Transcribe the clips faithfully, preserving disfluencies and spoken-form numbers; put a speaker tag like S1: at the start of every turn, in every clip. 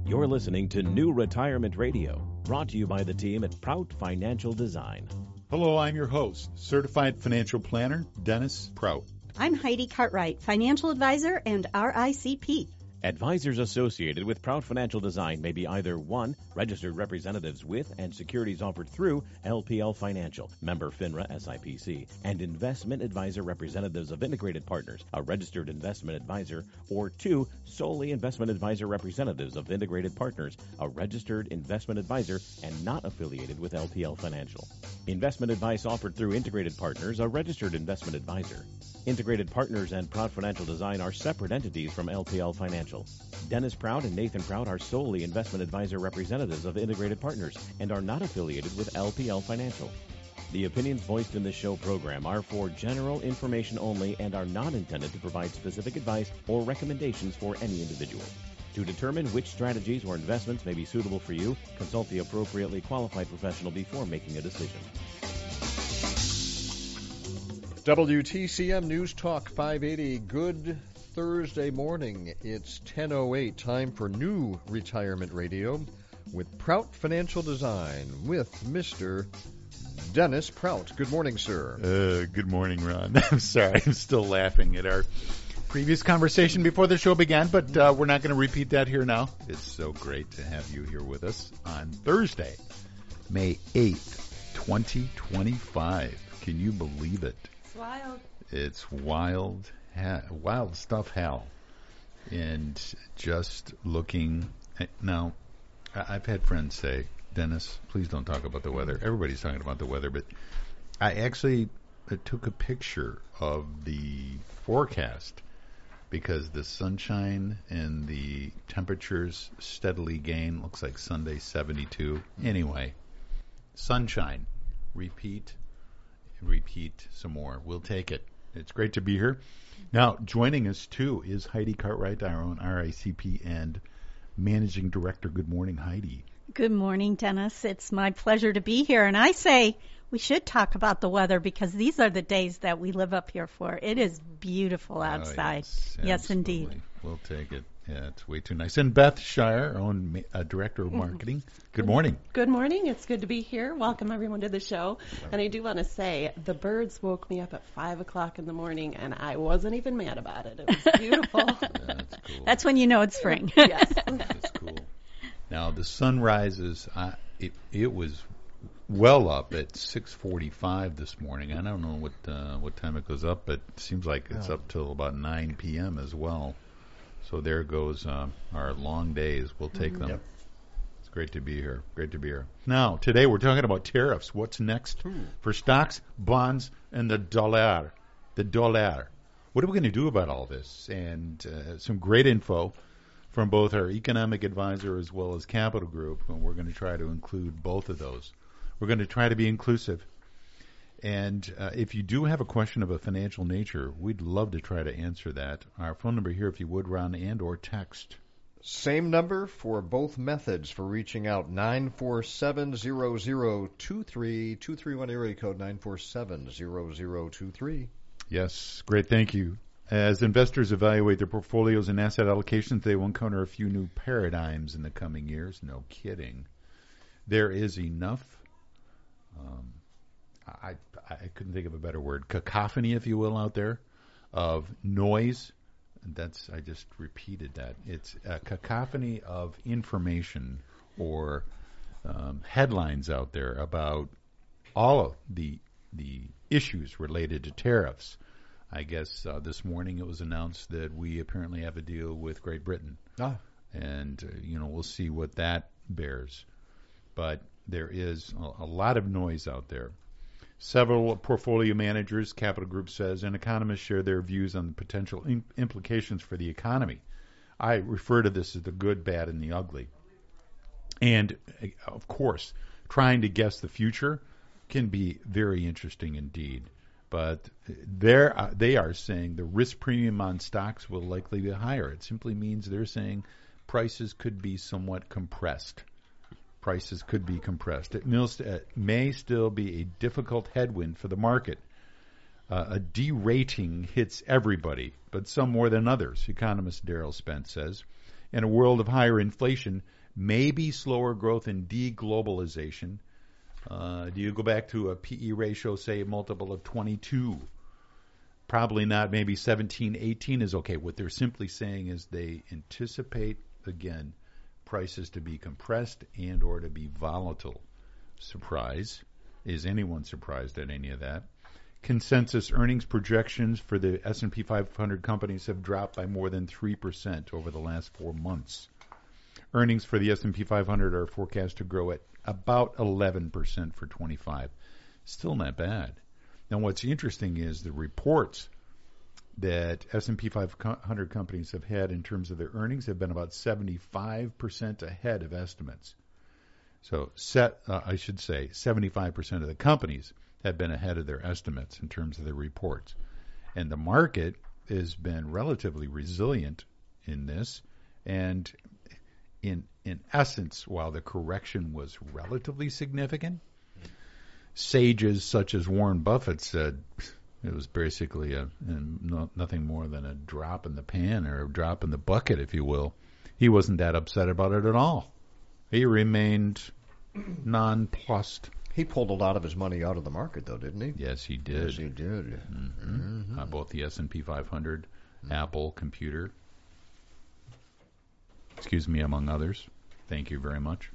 S1: You're listening to New Retirement Radio, brought to you by the team at Prout Financial Design.
S2: Hello, I'm your host, Certified Financial Planner, Dennis Prout.
S3: I'm Heidi Cartwright, Financial Advisor and R I C P.
S1: Advisors associated with Prout Financial Design may be either one, registered representatives with and securities offered through L P L Financial, member FINRA S I P C, and investment advisor representatives of Integrated Partners, a registered investment advisor, or two, solely investment advisor representatives of Integrated Partners, a registered investment advisor and not affiliated with L P L Financial. Investment advice offered through Integrated Partners, a registered investment advisor. Integrated Partners and Prout Financial Design are separate entities from L P L Financial. Dennis Prout and Nathan Prout are solely investment advisor representatives of Integrated Partners and are not affiliated with L P L Financial. The opinions voiced in this show program are for general information only and are not intended to provide specific advice or recommendations for any individual. To determine which strategies or investments may be suitable for you, consult the appropriately qualified professional before making a decision.
S4: W T C M News Talk five eighty. Good Thursday morning. It's ten oh eight. Time for New Retirement Radio with Prout Financial Design with Mister Dennis Prout. Good morning, sir.
S2: Uh, good morning, Ron. I'm sorry. I'm still laughing at our previous conversation before the show began, but uh, we're not going to repeat that here now. It's so great to have you here with us on Thursday, May eighth, twenty twenty-five. Can you believe it?
S3: It's wild.
S2: It's wild. Ha- wild stuff, Hal. And just looking at, now, I- I've had friends say, Dennis, please don't talk about the weather. Everybody's talking about the weather, but I actually uh, took a picture of the forecast because the sunshine and the temperatures steadily gain. Looks like Sunday seventy-two. Anyway, sunshine. Repeat, repeat some more. We'll take it. It's great to be here. Now, joining us, too, is Heidi Cartwright, our own R I C P and Managing Director. Good morning, Heidi.
S3: Good morning, Dennis. It's my pleasure to be here. And I say we should talk about the weather because these are the days that we live up here for. It is beautiful outside.
S2: Oh, yes,
S3: yes indeed.
S2: We'll take it. Yeah, it's way too nice. And Beth Shire, our own uh, Director of Marketing. Good morning.
S5: Good morning. It's good to be here. Welcome, everyone, to the show. And I do want to say the birds woke me up at five o'clock in the morning, and I wasn't even mad about it. It was beautiful.
S2: That's cool.
S3: That's when you know it's spring.
S5: Yes.
S2: That's cool. Now, the sun rises. Uh, it, it was well up at six forty-five this morning. I don't know what uh, what time it goes up, but it seems like it's up till about nine p.m. as well. So there goes uh, our long days. We'll take them.
S4: Yep.
S2: It's great to be here. Great to be here. Now, today we're talking about tariffs. What's next for stocks, bonds, and the dollar? The dollar. What are we going to do about all this? And uh, some great info from both our economic advisor as well as Capital Group, and we're going to try to include both of those. We're going to try to be inclusive. And uh, if you do have a question of a financial nature, we'd love to try to answer that. Our phone number here, if you would, Ron, and or text.
S4: Same number for both methods for reaching out, nine four seven, zero zero two three, two three one area code nine four seven, zero zero two three.
S2: Yes, great, thank you. As investors evaluate their portfolios and asset allocations, they will encounter a few new paradigms in the coming years. No kidding. There is enough, um, I, I couldn't think of a better word, cacophony, if you will, out there of noise. That's I just repeated that. It's a cacophony of information or um, headlines out there about all of the the issues related to tariffs. I guess uh, this morning it was announced that we apparently have a deal with Great Britain.
S4: Ah.
S2: And, uh, you know, we'll see what that bears. But there is a, a lot of noise out there. Several portfolio managers, Capital Group says, and economists share their views on the potential im- implications for the economy. I refer to this as the good, bad, and the ugly. And, of course, trying to guess the future can be very interesting indeed. But they're, uh, they are saying the risk premium on stocks will likely be higher. It simply means they're saying prices could be somewhat compressed. Prices could be compressed. It may still be a difficult headwind for the market. Uh, a derating hits everybody, but some more than others, economist Daryl Spence says. In a world of higher inflation, maybe slower growth and deglobalization. Uh, do you go back to a P E ratio, say a multiple of twenty-two? Probably not. Maybe seventeen, eighteen is okay. What they're simply saying is they anticipate, again, prices to be compressed and or to be volatile. Surprise. Is anyone surprised at any of that? Consensus earnings projections for the S and P five hundred companies have dropped by more than three percent over the last four months. Earnings for the S and P five hundred are forecast to grow at about eleven percent for twenty-five. Still not bad. Now, what's interesting is the reports that S and P five hundred companies have had in terms of their earnings have been about seventy-five percent ahead of estimates. So, set, uh, I should say, seventy-five percent of the companies have been ahead of their estimates in terms of their reports. And the market has been relatively resilient in this. And in in essence, while the correction was relatively significant, sages such as Warren Buffett said it was basically a, no, nothing more than a drop in the pan or a drop in the bucket, if you will. He wasn't that upset about it at all. He remained nonplussed.
S4: He pulled a lot of his money out of the market, though, didn't he?
S2: Yes, he did.
S4: Yes, he did.
S2: Mm-hmm.
S4: Mm-hmm.
S2: Uh, both the S and P five hundred, mm-hmm. Apple, computer, excuse me, among others. Thank you very much.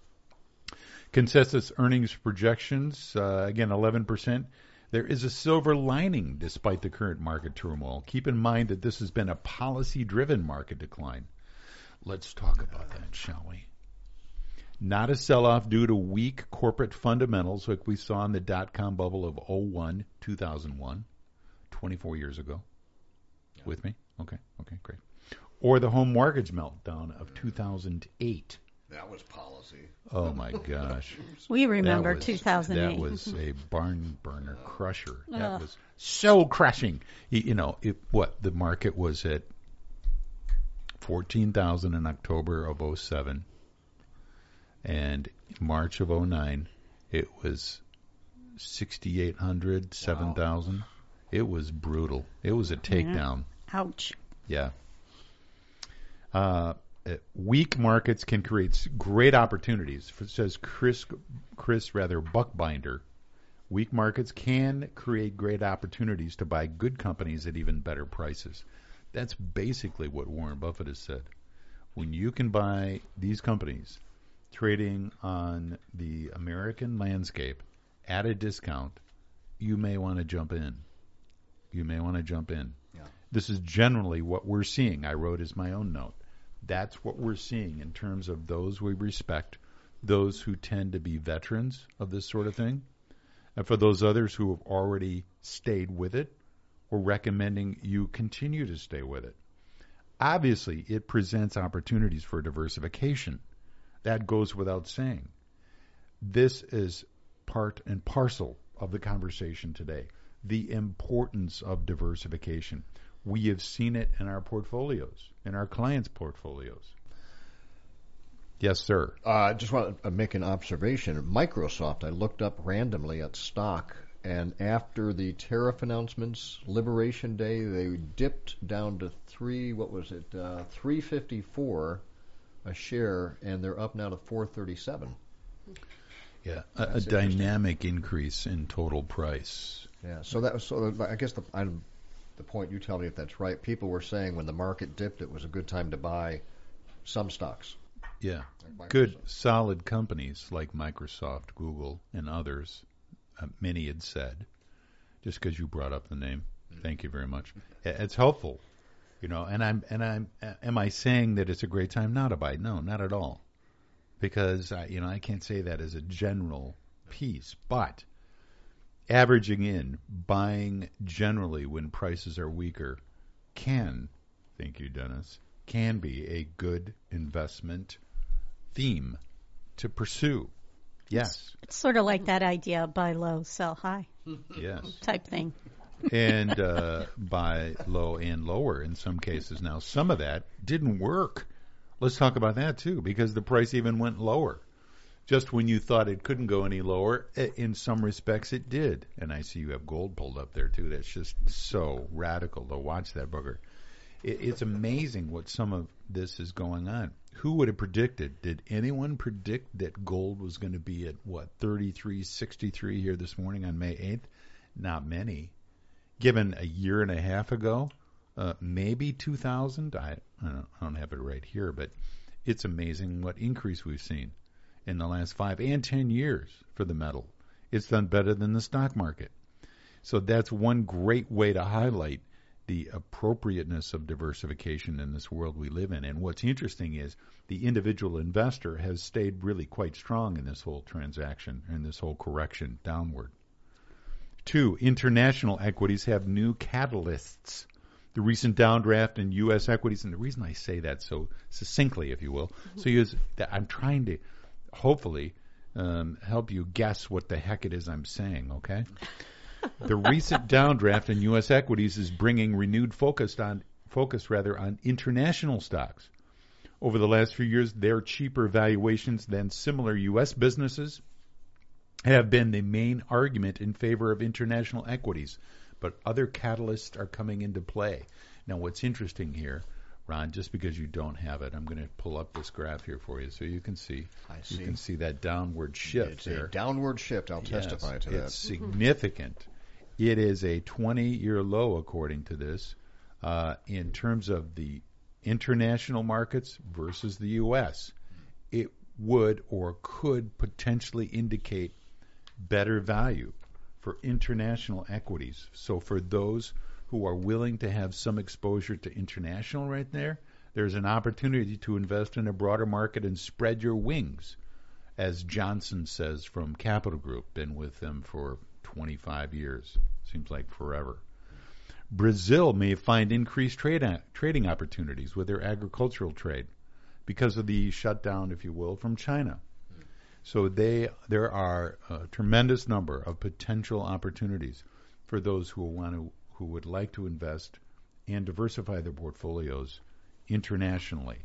S2: Consensus earnings projections, uh, again, eleven percent. There is a silver lining despite the current market turmoil. Keep in mind that this has been a policy-driven market decline. Let's talk about that, shall we? Not a sell-off due to weak corporate fundamentals like we saw in the dot-com bubble of oh one, two thousand one, twenty-four years ago. Yeah. With me? Okay, okay, great. Or the home mortgage meltdown of two thousand eight.
S4: That was policy.
S2: Oh, my gosh.
S3: We remember
S2: was,
S3: two thousand eight.
S2: That was a barn burner crusher. That
S3: uh.
S2: was so crushing. You, you know, it, what, the market was at fourteen thousand in October of oh seven. And March of oh nine, it was sixty-eight hundred, seven thousand. Wow. It was brutal. It was a takedown.
S3: Yeah. Ouch.
S2: Yeah. Uh, weak markets can create great opportunities, says Chris, Chris rather Buckbinder. Weak markets can create great opportunities to buy good companies at even better prices. That's basically what Warren Buffett has said. When you can buy these companies trading on the American landscape at a discount, you may want to jump in. You may want to jump in. Yeah. This is generally what we're seeing. I wrote as my own note. That's what we're seeing in terms of those we respect, those who tend to be veterans of this sort of thing. And for those others who have already stayed with it, we're recommending you continue to stay with it. Obviously, it presents opportunities for diversification. That goes without saying. This is part and parcel of the conversation today. The importance of diversification. We have seen it in our portfolios, in our clients' portfolios. Yes, sir.
S4: I uh, just want to make an observation. Microsoft, I looked up randomly at stock, and after the tariff announcements, Liberation Day, they dipped down to three, what was it, uh, three fifty-four a share, and they're up now to four thirty-seven.
S2: Yeah, a, a dynamic increase in total price.
S4: Yeah, so that was so. I guess the I'm, the point, you tell me if that's right. People were saying when the market dipped, it was a good time to buy some stocks.
S2: Yeah, like good, solid companies like Microsoft, Google, and others. Uh, many had said, just because you brought up the name, mm-hmm. Thank you very much. It's helpful. You know, and I'm and I'm. Am I saying that it's a great time now to buy? No, not at all, because I, you know I can't say that as a general piece. But averaging in, buying generally when prices are weaker, can, thank you, Dennis, can be a good investment theme to pursue. Yes,
S3: it's, it's sort of like that idea: buy low, sell high.
S2: Yes,
S3: type thing.
S2: and uh, buy low and lower in some cases. Now, some of that didn't work. Let's talk about that, too, because the price even went lower. Just when you thought it couldn't go any lower, in some respects it did. And I see you have gold pulled up there, too. That's just so radical to watch that booger. It, it's amazing what some of this is going on. Who would have predicted? Did anyone predict that gold was going to be at, what, thirty-three sixty-three here this morning on May eighth? Not many. Given a year and a half ago, uh, maybe two thousand. I, I, don't, I don't have it right here, but it's amazing what increase we've seen in the last five and ten years for the metal. It's done better than the stock market. So that's one great way to highlight the appropriateness of diversification in this world we live in. And what's interesting is the individual investor has stayed really quite strong in this whole transaction and this whole correction downward. Two, international equities have new catalysts. The recent downdraft in U S equities, and the reason I say that so succinctly, if you will, mm-hmm. so use that I'm trying to hopefully um, help you guess what the heck it is I'm saying, okay? The recent downdraft in U S equities is bringing renewed focus on focus rather on international stocks. Over the last few years, their cheaper valuations than similar U S businesses have been the main argument in favor of international equities, but other catalysts are coming into play. Now, what's interesting here, Ron, just because you don't have it, I'm going to pull up this graph here for you so you can see.
S4: I see.
S2: You can see that downward shift
S4: it's
S2: there.
S4: a downward shift. I'll
S2: yes,
S4: testify to that.
S2: It's significant. It is a twenty-year low, according to this, uh, in terms of the international markets versus the U S. It would or could potentially indicate better value for international equities. So for those who are willing to have some exposure to international right there, there's an opportunity to invest in a broader market and spread your wings, as Johnson says from Capital Group, been with them for twenty-five years. Seems like forever. Brazil may find increased trade a- trading opportunities with their agricultural trade because of the shutdown, if you will, from China. So they there are a tremendous number of potential opportunities for those who want to who would like to invest and diversify their portfolios internationally.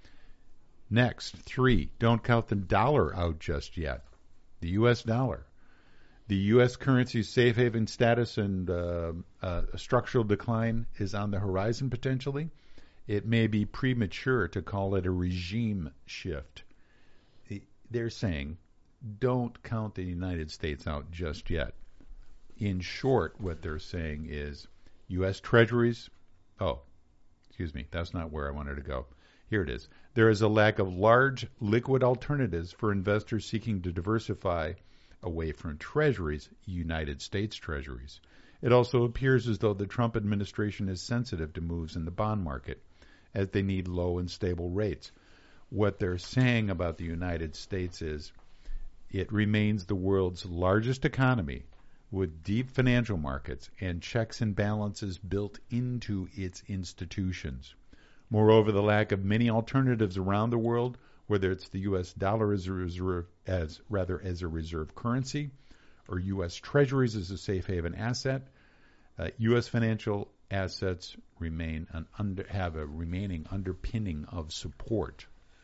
S2: Next, three, don't count the dollar out just yet. The U S dollar. The U S currency's safe haven status and uh, uh, a structural decline is on the horizon potentially. It may be premature to call it a regime shift. They're saying, don't count the United States out just yet. In short, what they're saying is U S Treasuries, oh, excuse me, that's not where I wanted to go. Here it is. There is a lack of large liquid alternatives for investors seeking to diversify away from Treasuries, United States Treasuries. It also appears as though the Trump administration is sensitive to moves in the bond market, as they need low and stable rates. What they're saying about the United States is it remains the world's largest economy with deep financial markets and checks and balances built into its institutions. Moreover, the lack of many alternatives around the world, whether it's the U S dollar as a reserve, as rather as a reserve currency, or U S Treasuries as a safe haven asset, uh, U S financial assets remain an under, have a remaining underpinning of support.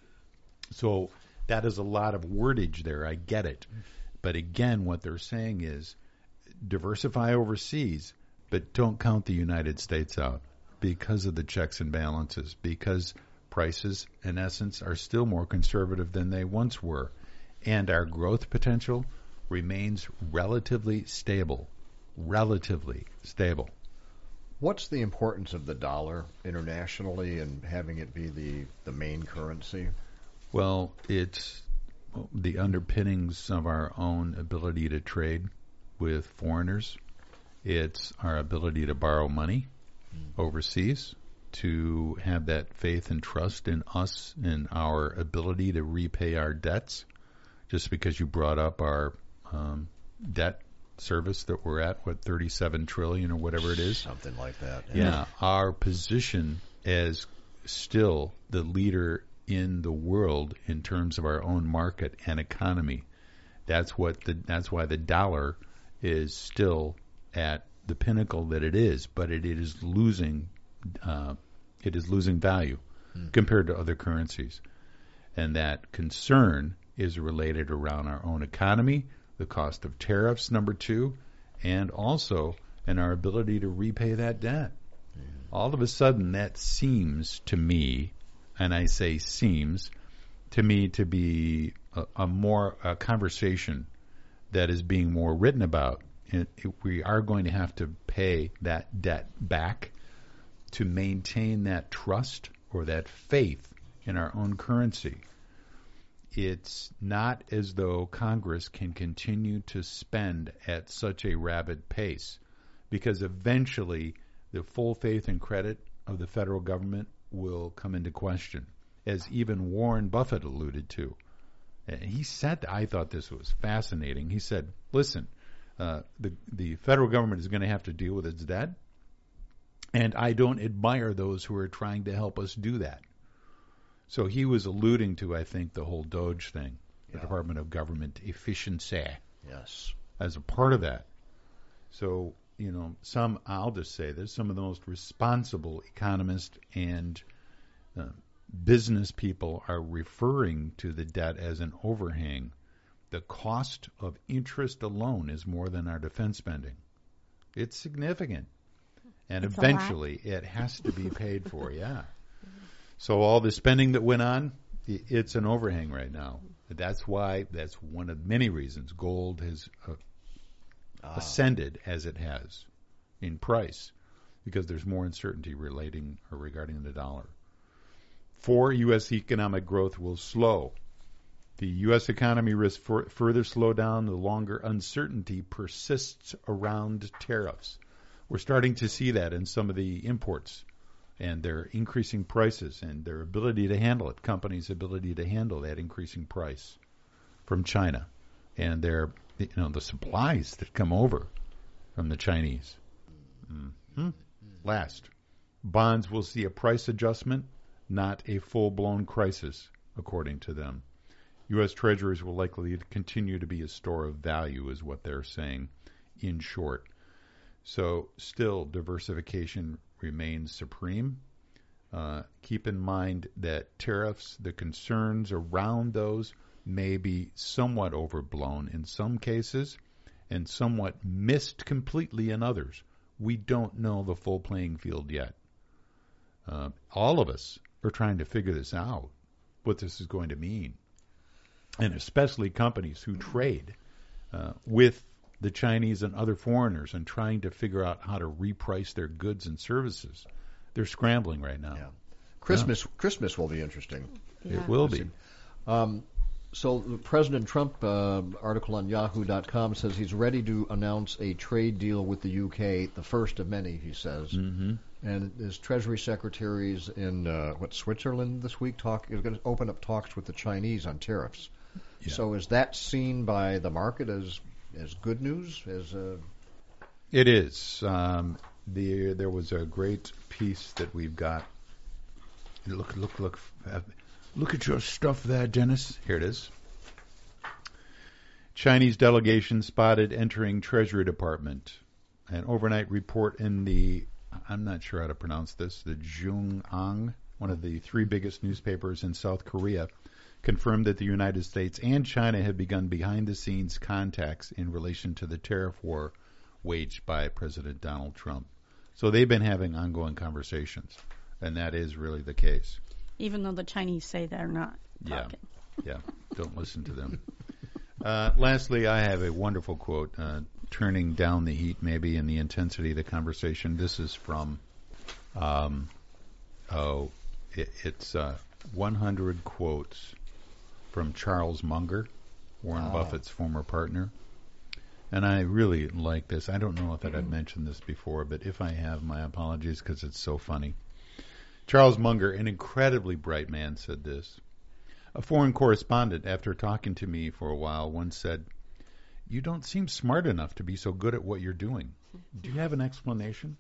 S2: So that is a lot of wordage there. I get it. But again, what they're saying is diversify overseas, but don't count the United States out because of the checks and balances, because prices, in essence, are still more conservative than they once were, and our growth potential remains relatively stable, relatively stable.
S4: What's the importance of the dollar internationally and having it be the, the main currency?
S2: Well, it's the underpinnings of our own ability to trade with foreigners. It's our ability to borrow money mm. overseas, to have that faith and trust in us and our ability to repay our debts. Just because you brought up our um, debt service that we're at, what, thirty-seven trillion or whatever it is?
S4: Something like that.
S2: Yeah, yeah, our position as still the leader in the world in terms of our own market and economy. That's what the that's why the dollar is still at the pinnacle that it is, but it, it is losing uh, it is losing value hmm. compared to other currencies. And that concern is related around our own economy, the cost of tariffs, number two, and also in our ability to repay that debt. Hmm. All of a sudden, that seems to me and I say seems, to me to be a, a more a conversation that is being more written about. It, it, we are going to have to pay that debt back to maintain that trust or that faith in our own currency. It's not as though Congress can continue to spend at such a rapid pace, because eventually the full faith and credit of the federal government will come into question, as even Warren Buffett alluded to. And he said, I thought this was fascinating. He said, listen, uh, the, the federal government is going to have to deal with its debt, and I don't admire those who are trying to help us do that. So he was alluding to, I think, the whole DOGE thing, the
S4: Yeah.
S2: Department of Government Efficiency,
S4: Yes.
S2: as a part of that. So, you know, some, I'll just say this, some of the most responsible economists and uh, business people are referring to the debt as an overhang. The cost of interest alone is more than our defense spending. It's significant. And
S3: It's a
S2: eventually it has to be paid for, yeah. So all the spending that went on, i- it's an overhang right now. That's why, that's one of many reasons gold has uh,
S4: Ah.
S2: ascended as it has in price, because there's more uncertainty relating or regarding the dollar. Four, U S economic growth will slow. The U S economy risks for, further slowdown the longer uncertainty persists around tariffs. We're starting to see that in some of the imports and their increasing prices and their ability to handle it, companies' ability to handle that increasing price from China and their, you know, the supplies that come over from the Chinese. Mm-hmm. Last, bonds will see a price adjustment, not a full-blown crisis, according to them. U S treasuries will likely continue to be a store of value, is what they're saying, in short. So still, diversification remains supreme. Uh, keep in mind that tariffs, the concerns around those may be somewhat overblown in some cases and somewhat missed completely in others. We don't know the full playing field yet. Uh, all of us are trying to figure this out, what this is going to mean. And especially companies who trade uh, with the Chinese and other foreigners and trying to figure out how to reprice their goods and services. They're scrambling right now.
S4: Yeah. Christmas yeah. Christmas will be interesting.
S3: Yeah.
S2: It will be.
S4: Um, so President Trump, uh, article on yahoo dot com says he's ready to announce a trade deal with the U K, the first of many, he says.
S2: Mm-hmm.
S4: And his Treasury secretaries in uh, what Switzerland this week talk is going to open up talks with the Chinese on tariffs.
S2: Yeah.
S4: So is that seen by the market as as good news? As uh...
S2: It is. Um, the there was a great piece that we've got. Look, look, look, uh, look at your stuff there, Dennis. Here it is. Chinese delegation spotted entering Treasury Department. An overnight report in the, I'm not sure how to pronounce this, the Jungang, one of the three biggest newspapers in South Korea, confirmed that the United States and China have begun behind-the-scenes contacts in relation to the tariff war waged by President Donald Trump. So they've been having ongoing conversations, and that is really the case.
S3: Even though the Chinese say they're not talking.
S2: Yeah, yeah. Don't listen to them. Uh, lastly, I have a wonderful quote, uh, turning down the heat maybe in the intensity of the conversation. This is from, um, oh, it, it's uh, one hundred quotes from Charles Munger, Warren
S4: Wow.
S2: Buffett's former partner. And I really like this. I don't know if I've mentioned this before, but if I have, my apologies, because it's so funny. Charles Munger, an incredibly bright man, said this. A foreign correspondent, after talking to me for a while, once said, "You don't seem smart enough to be so good at what you're doing. Do you have an explanation?"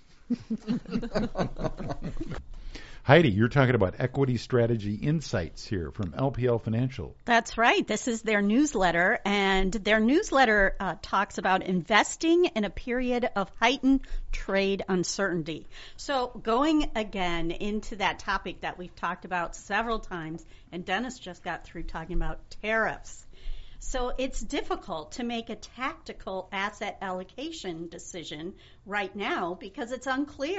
S2: Heidi, you're talking about Equity Strategy Insights here from L P L Financial.
S3: That's right. This is their newsletter, and their newsletter uh, talks about investing in a period of heightened trade uncertainty. So going again into that topic that we've talked about several times, and Dennis just got through talking about tariffs. So it's difficult to make a tactical asset allocation decision right now because it's unclear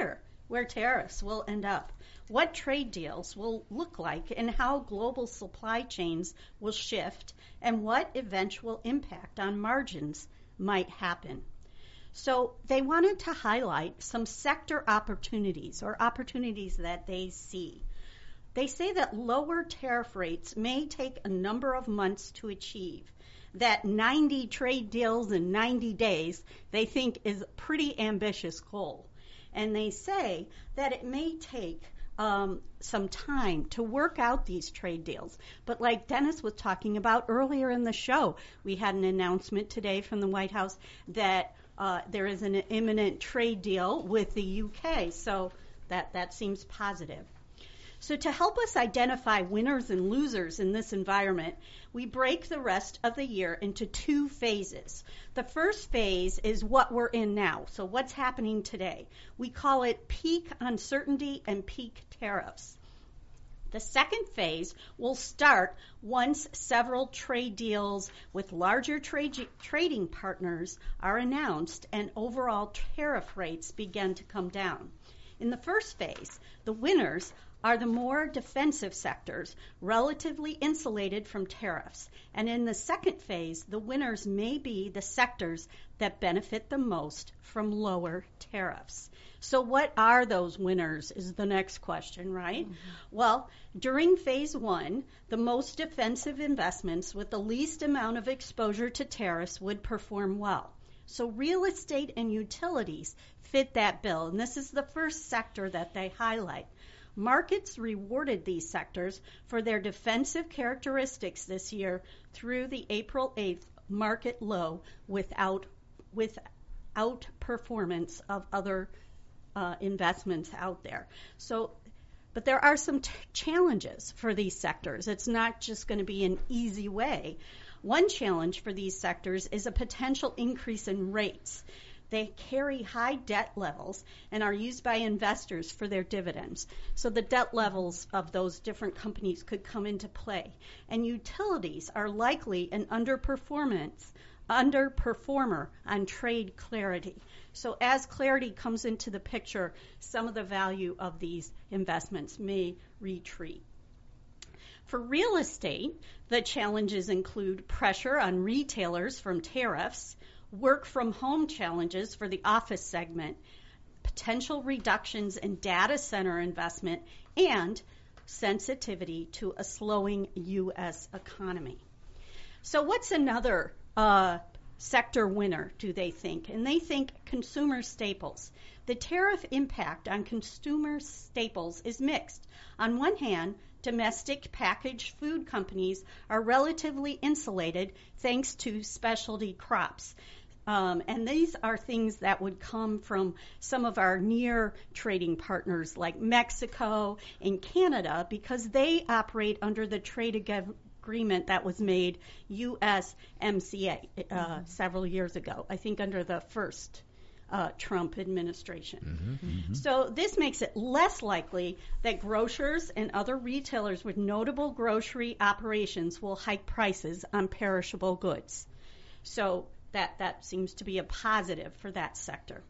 S3: where tariffs will end up, what trade deals will look like, and how global supply chains will shift, and what eventual impact on margins might happen. So they wanted to highlight some sector opportunities or opportunities that they see. They say that lower tariff rates may take a number of months to achieve. That ninety trade deals in ninety days, they think is a pretty ambitious goal. And they say that it may take um, some time to work out these trade deals. But like Dennis was talking about earlier in the show, we had an announcement today from the White House that uh, there is an imminent trade deal with the U K. So that, that seems positive. So to help us identify winners and losers in this environment, we break the rest of the year into two phases. The first phase is what we're in now, so what's happening today. We call it peak uncertainty and peak tariffs. The second phase will start once several trade deals with larger trade, trading partners are announced and overall tariff rates begin to come down. In the first phase, the winners are the more defensive sectors, relatively insulated from tariffs. And in the second phase, the winners may be the sectors that benefit the most from lower tariffs. So what are those winners is the next question, right? Mm-hmm. Well, during phase one, the most defensive investments with the least amount of exposure to tariffs would perform well. So real estate and utilities fit that bill, and this is the first sector that they highlight. Markets rewarded these sectors for their defensive characteristics this year through the April eighth market low without without performance of other uh, investments out there. So, but there are some t- challenges for these sectors. It's not just going to be an easy way. One challenge for these sectors is a potential increase in rates. They carry high debt levels and are used by investors for their dividends. So the debt levels of those different companies could come into play. And utilities are likely an underperformance, underperformer on trade clarity. So as clarity comes into the picture, some of the value of these investments may retreat. For real estate, the challenges include pressure on retailers from tariffs, work from home challenges for the office segment, potential reductions in data center investment, and sensitivity to a slowing U S economy. So what's another uh, sector winner, do they think? And they think consumer staples. The tariff impact on consumer staples is mixed. On one hand, domestic packaged food companies are relatively insulated thanks to specialty crops. Um, and these are things that would come from some of our near trading partners like Mexico and Canada because they operate under the trade ag- agreement that was made U S M C A uh, mm-hmm. several years ago, I think under the first uh, Trump administration. Mm-hmm, mm-hmm. So this makes it less likely that grocers and other retailers with notable grocery operations will hike prices on perishable goods. So That, that seems to be a positive for that sector.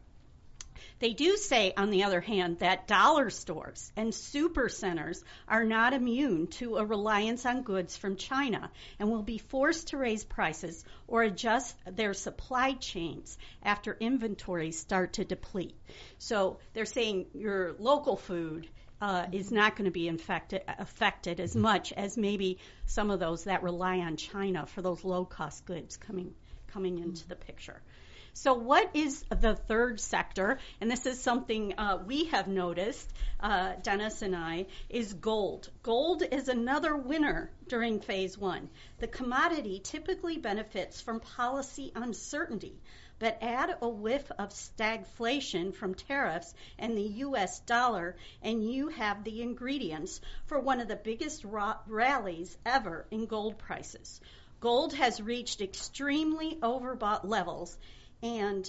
S3: They do say, on the other hand, that dollar stores and super centers are not immune to a reliance on goods from China and will be forced to raise prices or adjust their supply chains after inventories start to deplete. So they're saying your local food uh, is not going to be infected, affected as much as maybe some of those that rely on China for those low-cost goods coming coming into the picture. So what is the third sector? And this is something uh, we have noticed, uh, Dennis and I, is gold. Gold is another winner during phase one. The commodity typically benefits from policy uncertainty, but add a whiff of stagflation from tariffs and the U S dollar, and you have the ingredients for one of the biggest ra- rallies ever in gold prices. Gold has reached extremely overbought levels, and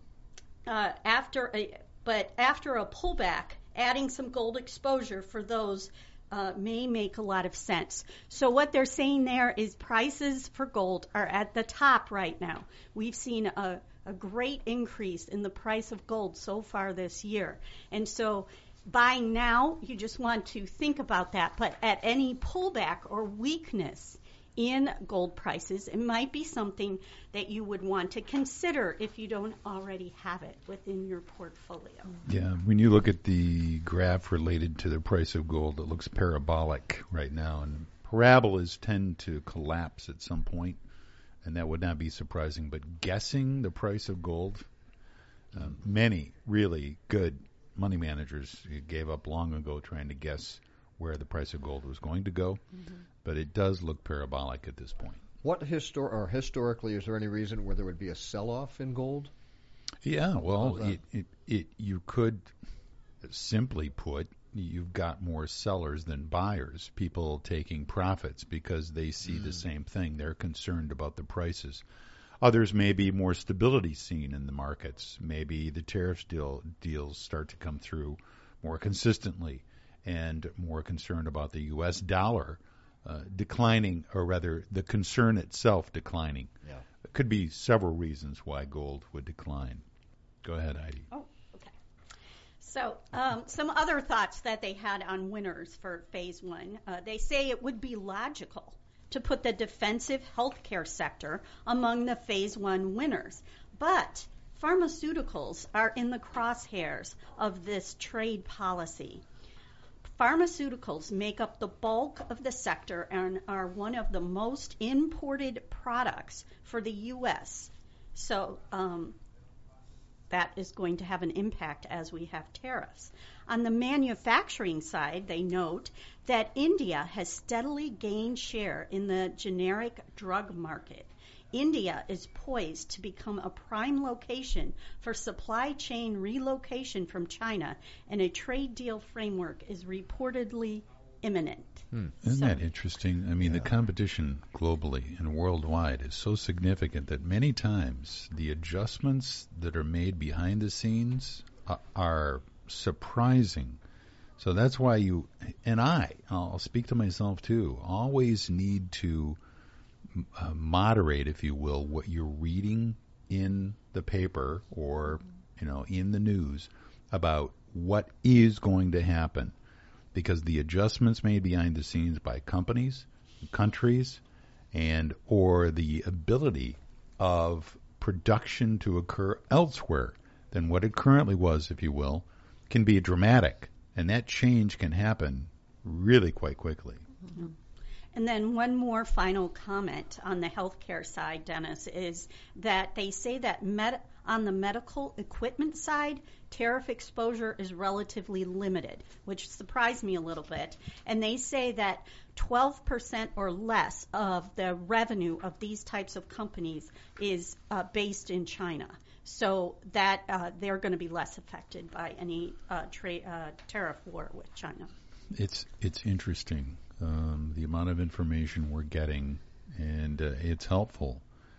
S3: uh, after a, but after a pullback, adding some gold exposure for those uh, may make a lot of sense. So what they're saying there is prices for gold are at the top right now. We've seen a a great increase in the price of gold so far this year. And so buying now, you just want to think about that. But at any pullback or weakness in gold prices, it might be something that you would want to consider if you don't already have it within your portfolio.
S2: Yeah, when you look at the graph related to the price of gold, it looks parabolic right now, and parabolas tend to collapse at some point, and that would not be surprising. But guessing the price of gold, uh, many really good money managers gave up long ago trying to guess where the price of gold was going to go, mm-hmm. but it does look parabolic at this point.
S4: What histor- or historically, is there any reason where there would be a sell-off in gold?
S2: Yeah, well, it, it, it, you could simply put, you've got more sellers than buyers, people taking profits because they see mm. the same thing. They're concerned about the prices. Others may be more stability seen in the markets. Maybe the tariff deal, deals start to come through more consistently and more concerned about the U S dollar uh, declining, or rather the concern itself declining.
S4: Yeah.
S2: There could be several reasons why gold would decline. Go ahead, Heidi.
S3: Oh, okay. So um, some other thoughts that they had on winners for phase one. Uh, they say it would be logical to put the defensive healthcare sector among the phase one winners. But pharmaceuticals are in the crosshairs of this trade policy. Pharmaceuticals make up the bulk of the sector and are one of the most imported products for the U S. So um, that is going to have an impact as we have tariffs. On the manufacturing side, they note that India has steadily gained share in the generic drug market. India is poised to become a prime location for supply chain relocation from China, and a trade deal framework is reportedly imminent.
S2: Hmm. Isn't so, that interesting? I mean, yeah. the competition globally and worldwide is so significant that many times the adjustments that are made behind the scenes uh, are surprising. So that's why you, and I, I'll speak to myself too, always need to Uh, moderate, if you will, what you're reading in the paper or, you know, in the news about what is going to happen, because the adjustments made behind the scenes by companies, countries, and or the ability of production to occur elsewhere than what it currently was, if you will, can be dramatic, and that change can happen really quite quickly.
S3: Mm-hmm. And then one more final comment on the healthcare side, Dennis, is that they say that med- on the medical equipment side, tariff exposure is relatively limited, which surprised me a little bit. And they say that twelve percent or less of the revenue of these types of companies is uh, based in China. So that uh, they're going to be less affected by any uh, tra- uh, tariff war with China.
S2: It's it's interesting. Um, the amount of information we're getting, and uh, it's helpful,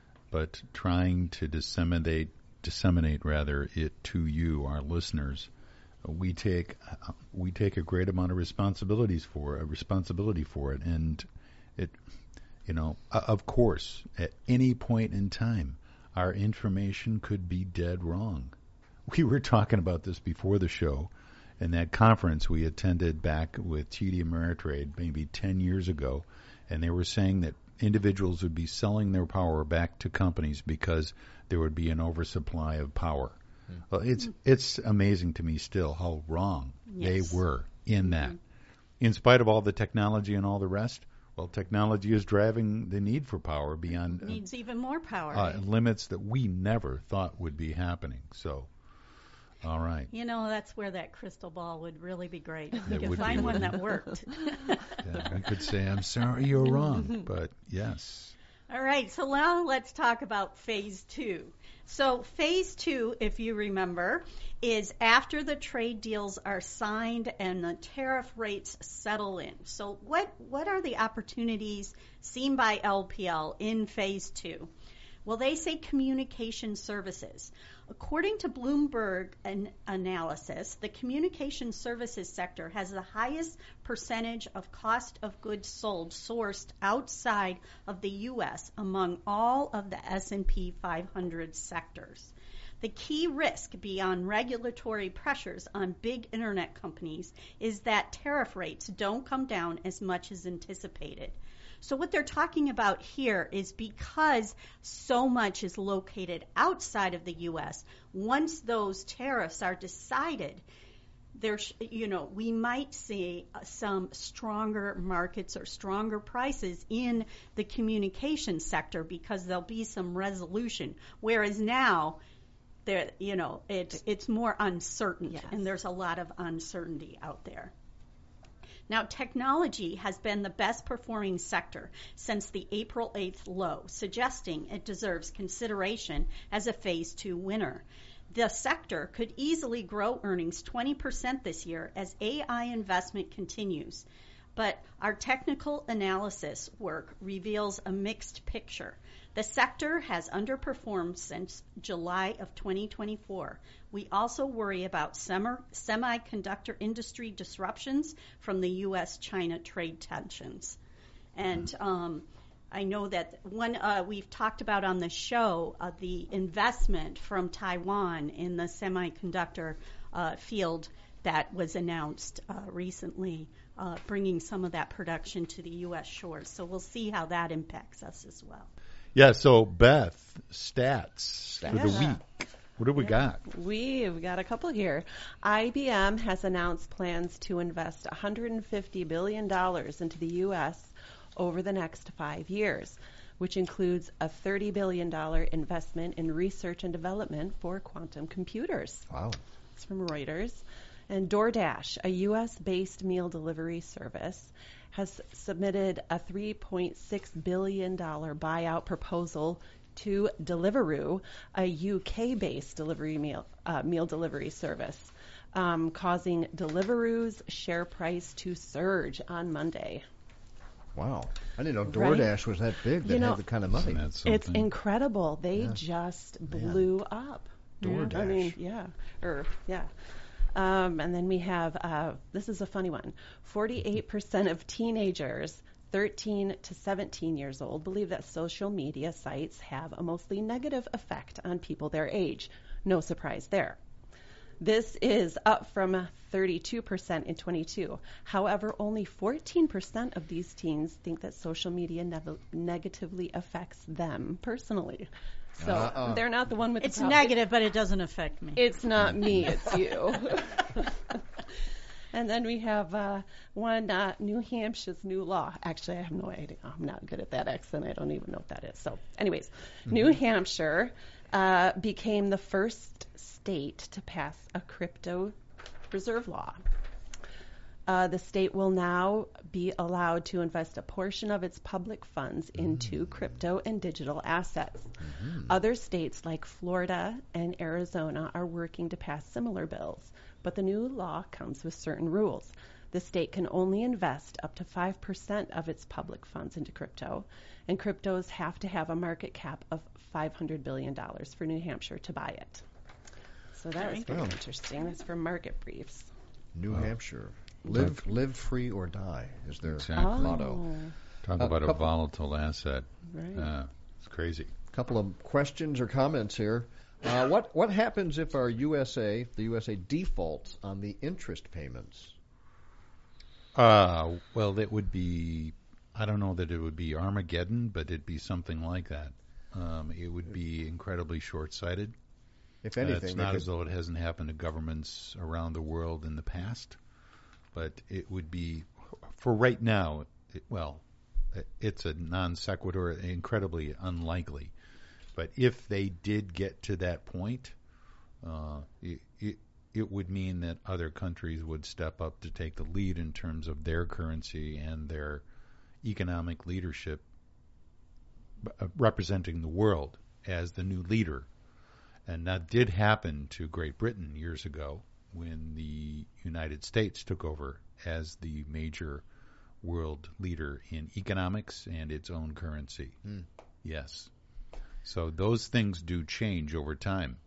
S2: but trying to disseminate, disseminate rather, it to you, our listeners, uh, we take uh, we take a great amount of responsibilities for a responsibility for it, and it, you know, uh, of course, at any point in time, our information could be dead wrong. We were talking about this before the show. In that conference we attended back with T D Ameritrade maybe ten years ago, and they were saying that individuals would be selling their power back to companies because there would be an oversupply of power. Mm. Well, it's it's amazing to me still how wrong yes. they were in that. Mm-hmm. In spite of all the technology and all the rest, well, technology is driving the need for power beyond
S3: it needs uh, even more power
S2: uh, limits that we never thought would be happening. So. All right.
S3: You know, that's where that crystal ball would really be great. If
S2: we
S3: could find one that worked.
S2: Yeah, I could say, I'm sorry, you're wrong, but yes.
S3: All right, so now let's talk about phase two. So phase two, if you remember, is after the trade deals are signed and the tariff rates settle in. So what, what are the opportunities seen by L P L in phase two? Well, they say communication services. according to Bloomberg an analysis, the communication services sector has the highest percentage of cost of goods sold sourced outside of the U S among all of the S and P five hundred sectors. The key risk beyond regulatory pressures on big internet companies is that tariff rates don't come down as much as anticipated. So what they're talking about here is because so much is located outside of the U S, once those tariffs are decided, there's, you know, we might see some stronger markets or stronger prices in the communication sector because there'll be some resolution. Whereas now, there, you know, it's it's more uncertain,
S5: yes.
S3: and there's a lot of uncertainty out there. Now, technology has been the best performing sector since the April eighth low, suggesting it deserves consideration as a phase two winner. The sector could easily grow earnings twenty percent this year as A I investment continues. But our technical analysis work reveals a mixed picture. The sector has underperformed since July of twenty twenty-four. We also worry about semi- semiconductor industry disruptions from the U S China trade tensions. And um, I know that one uh, we've talked about on the show, uh, the investment from Taiwan in the semiconductor uh, field that was announced uh, recently, uh, bringing some of that production to the U S shores. So we'll see how that impacts us as well.
S2: Yeah, so Beth, stats,
S5: Stats.
S2: for the
S5: Yeah.
S2: week. What do we got?
S5: We've got a couple here. I B M has announced plans to invest one hundred fifty billion dollars into the U S over the next five years, which includes a thirty billion dollars investment in research and development for quantum computers.
S4: Wow.
S5: It's from Reuters. And DoorDash, a U S-based meal delivery service, has submitted a three point six billion dollars buyout proposal to Deliveroo, a U K-based delivery meal uh, meal delivery service, um, causing Deliveroo's share price to surge on Monday.
S4: Wow. I didn't know
S5: Right?
S4: DoorDash was that big that
S5: You know,
S4: had the kind of money.
S2: That's
S5: It's
S2: something.
S5: incredible. They
S4: Yeah.
S5: just
S4: Man.
S5: blew up.
S4: DoorDash.
S5: I mean, yeah, or yeah. Um, and then we have uh, this is a funny one. forty-eight percent of teenagers thirteen to seventeen years old believe that social media sites have a mostly negative effect on people their age. No surprise there. This is up from thirty-two percent in twenty-two. However, only fourteen percent of these teens think that social media nev- negatively affects them personally. So
S4: Uh-uh.
S5: they're not the one with
S3: It's
S5: the problem.
S3: negative, but it doesn't affect me.
S5: It's not me, it's you. And then we have uh, one, uh, New Hampshire's new law. Actually, I have no idea. I'm not good at that accent. I don't even know what that is. So, anyways, mm-hmm. New Hampshire uh, became the first state to pass a crypto reserve law. Uh, the state will now be allowed to invest a portion of its public funds into crypto and digital assets. Mm-hmm. Other states like Florida and Arizona are working to pass similar bills, but the new law comes with certain rules. The state can only invest up to five percent of its public funds into crypto, and cryptos have to have a market cap of five hundred billion dollars for New Hampshire to buy it. So that was very
S4: Oh.
S5: interesting. That's from Market Briefs.
S4: New
S2: Wow.
S4: Hampshire. Live, live free or die is their
S2: Exactly.
S4: motto.
S2: Talk
S4: A
S2: about a
S4: couple-
S2: volatile asset.
S5: Right.
S2: Uh, it's crazy.
S4: Couple of questions or comments here. Uh, what what happens if our U S A, the U S A defaults on the interest payments?
S2: Uh, well, it would be, I don't know that it would be Armageddon, but it'd be something like that. Um, it would be incredibly short-sighted.
S4: If
S2: Uh,
S4: anything,
S2: it's
S4: they
S2: not
S4: could-
S2: as though it hasn't happened to governments around the world in the past, but it would be, for right now, it, well, it- it's a non sequitur, incredibly unlikely. But if they did get to that point, uh, it, it, it would mean that other countries would step up to take the lead in terms of their currency and their economic leadership, uh, representing the world as the new leader. And that did happen to Great Britain years ago when the United States took over as the major world leader in economics and its own currency.
S4: Hmm.
S2: Yes. So those things do change over time.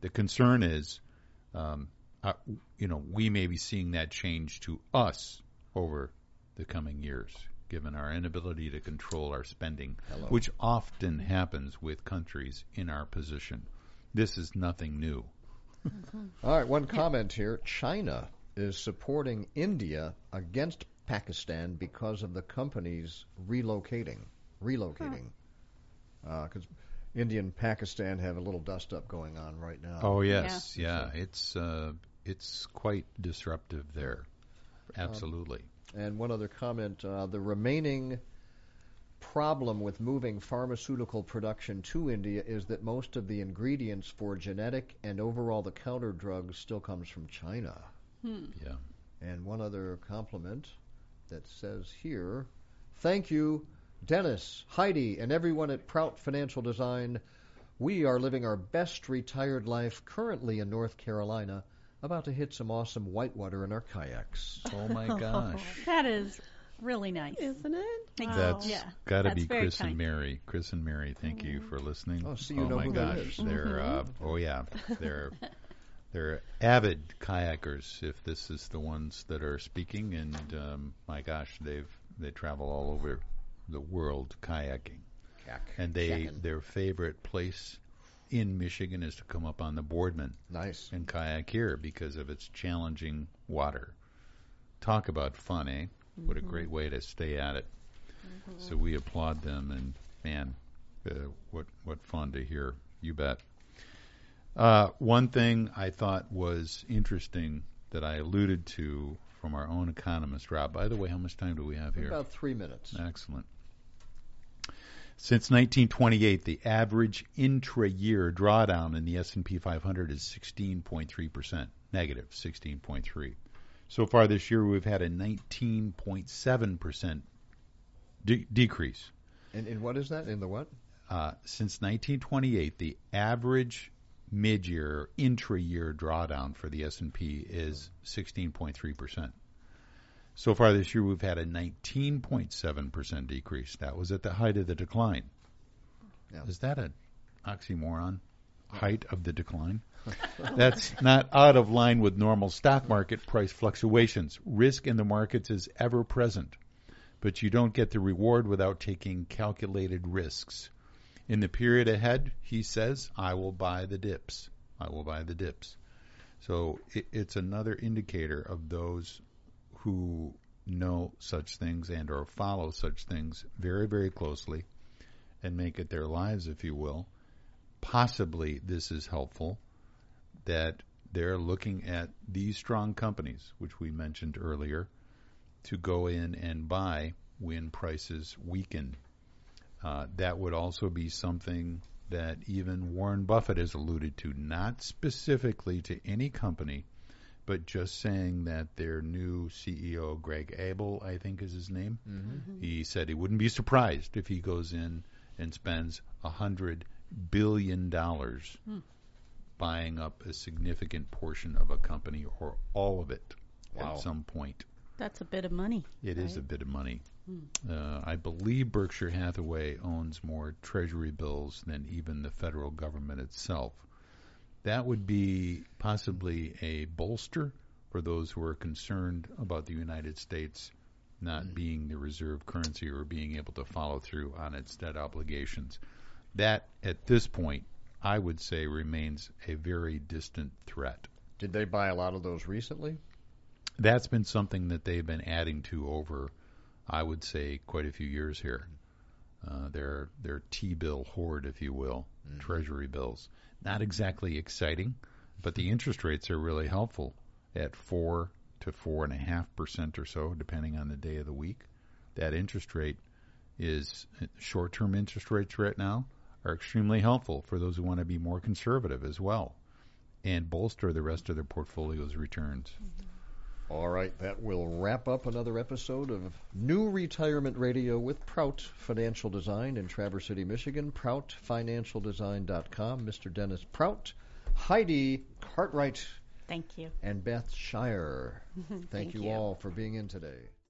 S2: The concern is, um, uh, you know, we may be seeing that change to us over the coming years, given our inability to control our spending,
S4: Hello.
S2: which often happens with countries in our position. This is nothing new.
S4: All right, one comment here. China is supporting India against Pakistan because of the companies relocating. Relocating. Because uh, India and Pakistan have a little dust-up going on right now.
S2: Oh, yes. Yeah, yeah. it's uh, it's quite disruptive there. Absolutely.
S4: Um, and one other comment. Uh, the remaining problem with moving pharmaceutical production to India is that most of the ingredients for genetic and overall the counter drugs still comes from China.
S3: Hmm.
S2: Yeah.
S4: And one other compliment that says here, thank you, Dennis, Heidi, and everyone at Prout Financial Design. We are living our best retired life currently in North Carolina, about to hit some awesome whitewater in our kayaks.
S2: Oh, my gosh.
S3: That is really nice.
S5: Isn't it?
S3: Wow.
S2: That's
S3: Yeah,
S2: got to
S3: that's
S2: be
S3: very
S2: Chris and
S3: kind.
S2: Mary. Chris and Mary, thank you for listening.
S4: Oh, so you
S2: oh
S4: know
S2: my
S4: who that
S2: gosh,
S4: is.
S2: they're uh, oh yeah, they're they're avid kayakers. If this is the ones that are speaking, and um, my gosh, they've they travel all over the world kayaking, and they
S4: Kayaking.
S2: their favorite place in Michigan is to come up on the Boardman
S4: Nice.
S2: and kayak here because of its challenging water. Talk about fun, eh? What a great way to stay at it. Mm-hmm. So we applaud them, and man, uh, what what fun to hear. You bet. Uh, one thing I thought was interesting that I alluded to from our own economist, Rob. By the way, how much time do we have here?
S4: About three minutes.
S2: Excellent. Since nineteen twenty-eight, the average intra-year drawdown in the S and P five hundred is sixteen point three percent, negative sixteen point three. So far this year, we've had a nineteen point seven percent de- decrease.
S4: And, and what is that? In the what?
S2: Uh, since nineteen twenty-eight, the average mid-year, intra-year drawdown for the S and P is sixteen point three percent. So far this year, we've had a nineteen point seven percent decrease. That was at the height of the decline.
S4: Yeah.
S2: Is that an oxymoron? Height of the decline? That's not out of line with normal stock market price fluctuations. Risk in the markets is ever present, but you don't get the reward without taking calculated risks. In the period ahead, he says, I will buy the dips. I will buy the dips. So it, it's another indicator of those who know such things and or follow such things very, very closely and make it their lives, if you will. Possibly this is helpful, that they're looking at these strong companies, which we mentioned earlier, to go in and buy when prices weaken. Uh, that would also be something that even Warren Buffett has alluded to, not specifically to any company, but just saying that their new C E O, Greg Abel, I think is his name, mm-hmm. he said he wouldn't be surprised if he goes in and spends one hundred billion dollars hmm. buying up a significant portion of a company or all of it wow. at some point.
S3: That's a bit of money.
S2: It
S3: right?
S2: is a bit of money.
S3: Hmm.
S2: Uh, I believe Berkshire Hathaway owns more treasury bills than even the federal government itself. That would be possibly a bolster for those who are concerned about the United States not mm. being the reserve currency or being able to follow through on its debt obligations. That, at this point, I would say remains a very distant threat.
S4: Did they buy a lot of those recently?
S2: That's been something that they've been adding to over, I would say, quite a few years here. Uh, their their T-bill hoard, if you will, mm-hmm. treasury bills. Not exactly exciting, but the interest rates are really helpful at four to four and a half percent or so, depending on the day of the week. That interest rate is short-term interest rates right now are extremely helpful for those who want to be more conservative as well and bolster the rest of their portfolio's returns.
S3: Mm-hmm.
S4: All right, that will wrap up another episode of New Retirement Radio with Prout Financial Design in Traverse City, Michigan. prout financial design dot com. Mister Dennis Prout, Heidi Cartwright,
S3: thank you,
S4: and Beth Shire.
S3: Thank,
S4: Thank you,
S3: you
S4: all for being in today.